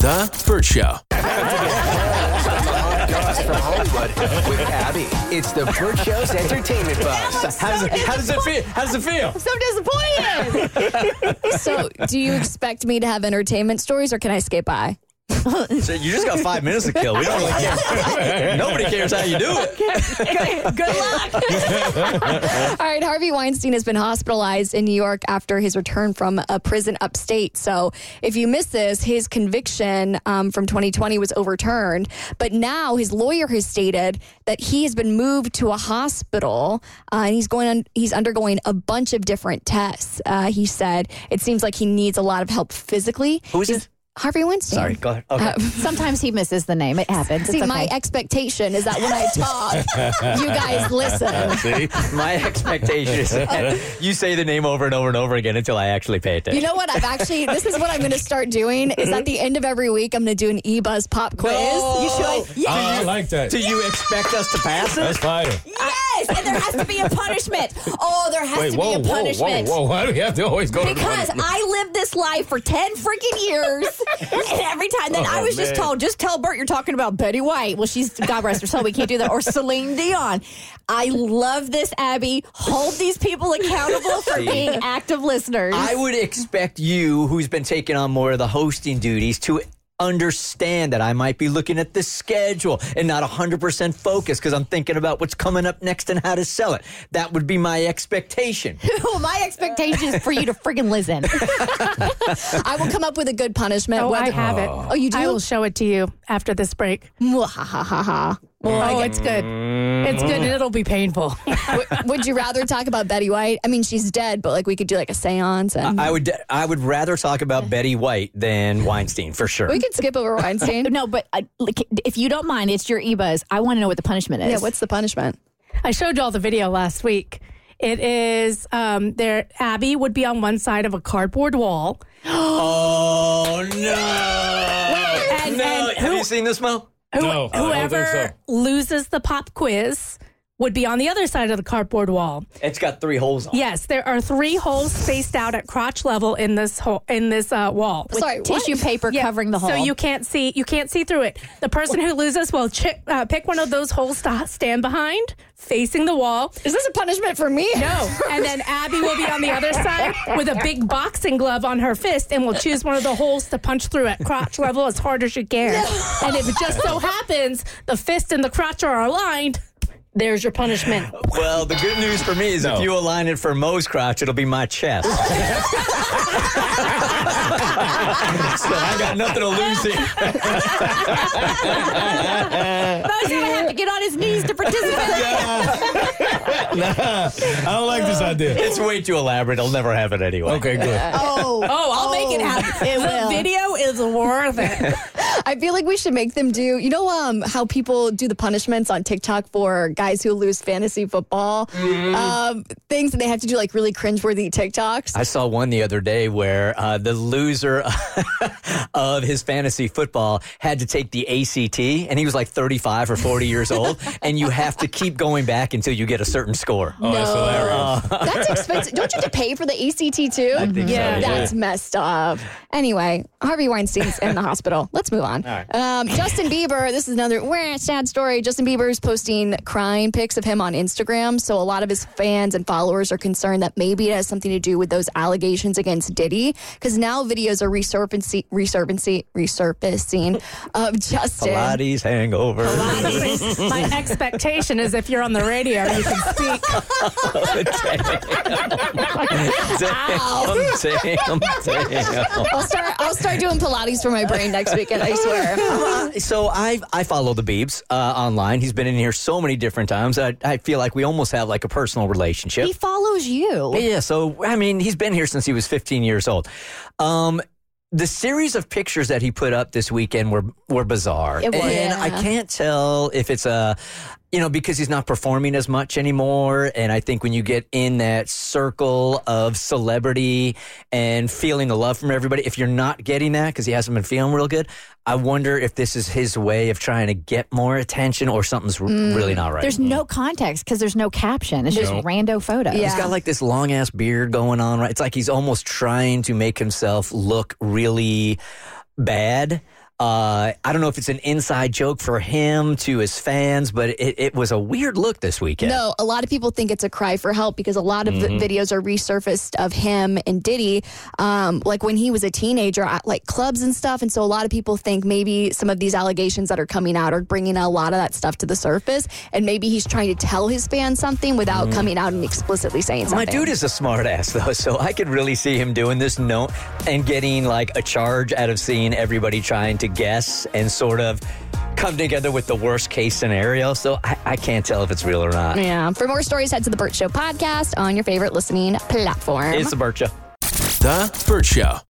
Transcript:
The Burt Show. From Hollywood with Abby. It's the Burt Show's entertainment buzz. How does it feel? How does it feel? I'm so disappointed. So, do you expect me to have entertainment stories, or can I skate by? So you just got 5 minutes to kill. We don't really care. Nobody cares how you do it. Good luck. All right, Harvey Weinstein has been hospitalized in New York after his return from a prison upstate. So if you missed this, his conviction from 2020 was overturned. But now his lawyer has stated that he has been moved to a hospital and he's undergoing a bunch of different tests. He said it seems like he needs a lot of help physically. Who is it? Harvey Weinstein. Sorry, go ahead. Okay. Sometimes he misses the name. It happens. See, It's my okay. expectation is that when I talk, you guys listen. See, my expectation is that you say the name over and over and over again until I actually pay attention. You know what? This is what I'm going to start doing is at the end of every week, I'm going to do an eBuzz pop quiz. No. You should. Yes. I like that. Do you expect us to pass it? That's fire. Yes, and there has to be a punishment. Oh, there has to be a punishment. Whoa. Why do we have to always go to the Because punishment? I lived this life for 10 freaking years. And every time that I was just told, just tell Bert you're talking about Betty White. Well, she's, God rest her soul, we can't do that. Or Celine Dion. I love this, Abby. Hold these people accountable for being active listeners. I would expect you, who's been taking on more of the hosting duties, to understand that I might be looking at the schedule and not 100% focused because I'm thinking about what's coming up next and how to sell it. That would be my expectation. My expectation is for you to friggin' listen. I will come up with a good punishment. Oh, I Whether- have it. Oh, you do? I will show it to you after this break. Mwahahaha. Oh, it's good. It's good, and it'll be painful. Would you rather talk about Betty White? I mean, she's dead, but like we could do like a seance. And I would rather talk about Betty White than Weinstein, for sure. we could skip over Weinstein. No, but if you don't mind, it's your eBuzz. I want to know what the punishment is. Yeah, what's the punishment? I showed you all the video last week. It is there. Abby would be on one side of a cardboard wall. Oh, no. And Have you seen this, Mo? No, I don't whoever think so. loses the pop quiz would be on the other side of the cardboard wall. It's got 3 holes on it. Yes, there are 3 holes spaced out at crotch level in this wall. Sorry, Tissue what? paper covering the hole. So you can't see through it. The person who loses will pick one of those holes to stand behind, facing the wall. Is this a punishment for me? No. And then Abby will be on the other side with a big boxing glove on her fist and will choose one of the holes to punch through at crotch level as hard as you can. And if it just so happens the fist and the crotch are aligned, there's your punishment. Well, the good news for me is if you align it for Mo's crotch, it'll be my chest. So I got nothing to lose here. Mo's going to have to get on his knees to participate. I don't like this idea. It's way too elaborate. I'll never have it anyway. Okay, good. Oh, I'll make it happen. The video is worth it. I feel like we should make them do, you know how people do the punishments on TikTok for guys who lose fantasy football things, and they have to do like really cringeworthy TikToks. I saw one the other day where the loser of his fantasy football had to take the ACT, and he was like 35 or 40 years old, and you have to keep going back until you get a certain score. Oh, that's hilarious. That's expensive. Don't you have to pay for the ACT too? I think so, yeah. That's messed up. Anyway, Harvey Weinstein's in the hospital. Let's move on. All right. Justin Bieber, this is another sad story. Justin Bieber's posting crying pics of him on Instagram. So a lot of his fans and followers are concerned that maybe it has something to do with those allegations against Diddy. Because now videos are resurfacing of Justin. Pilates hangover. My expectation is if you're on the radio, you can speak. Damn. I'll start doing Pilates for my brain next weekend, I swear. So I follow the Biebs online. He's been in here so many different times. I feel like we almost have like a personal relationship. He follows you. Yeah, so, I mean, he's been here since he was 15 years old. The series of pictures that he put up this weekend were bizarre. It was. And I can't tell if it's because he's not performing as much anymore. And I think when you get in that circle of celebrity and feeling the love from everybody, if you're not getting that because he hasn't been feeling real good, I wonder if this is his way of trying to get more attention or something's really not right. There's no context because there's no caption. It's just rando photos. Yeah. He's got like this long ass beard going on, right? It's like he's almost trying to make himself look really bad. I don't know if it's an inside joke for him to his fans, but it was a weird look this weekend. No, a lot of people think it's a cry for help because a lot of the videos are resurfaced of him and Diddy, like when he was a teenager at like clubs and stuff. And so a lot of people think maybe some of these allegations that are coming out are bringing a lot of that stuff to the surface. And maybe he's trying to tell his fans something without coming out and explicitly saying something. My dude is a smart ass, though, so I could really see him doing this and getting like a charge out of seeing everybody trying to guess and sort of come together with the worst case scenario. So I can't tell if it's real or not. Yeah. For more stories, head to the Burt Show podcast on your favorite listening platform. It's the Burt Show. The Burt Show.